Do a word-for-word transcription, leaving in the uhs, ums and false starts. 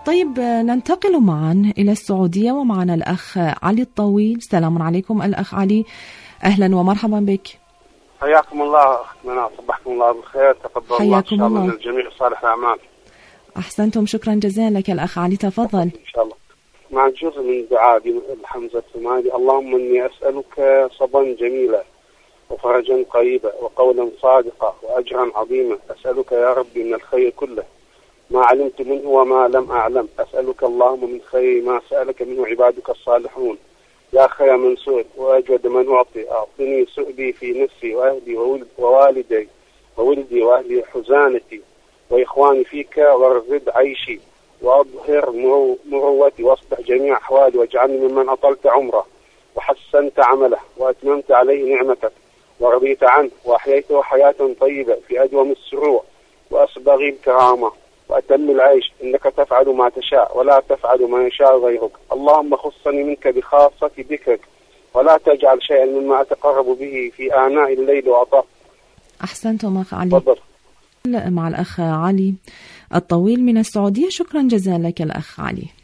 طيب ننتقل معا إلى السعودية ومعنا الأخ علي الطويل. سلام عليكم الأخ علي، أهلا ومرحبا بك. حياكم الله أختنا، صبحكم الله بالخير، تقبل الله إن شاء الله من الجميع صالح الأعمال. أحسنتم، شكرا جزيلا لك الأخ علي، تفضل. إن شاء الله. مع جزء من دعاء الحمزة الثماني: اللهم إني أسألك صبا جميلا وفرجا قريبا وقولا صادقا وأجرا عظيما. أسألك يا ربي من الخير كله ما علمت منه وما لم أعلم. أسألك اللهم من خير ما سألك منه عبادك الصالحون. يا خير من سؤل وأجود من أعطي. أعطني سؤلي في نفسي وأهلي ووالدي وولدي وأهلي حزانتي وإخواني فيك، وارزد عيشي وأظهر مروتي واصلح جميع أحوالي، واجعلني ممن أطلت عمره وحسنت عمله وأتممت عليه نعمتك ورضيت عنه وأحييته حياة طيبة في أدوم السرور وأسبغ الكرامة وأتم العيش. إنك تفعل ما تشاء ولا تفعل ما يشاء غيرك. اللهم خصني منك بخاصة ذكرك ولا تجعل شيئا مما أتقرب به في آناء الليل وأطاف. أحسنتم أخ علي. فضل. مع الأخ علي الطويل من السعودية، شكرا جزيلا لك الأخ علي.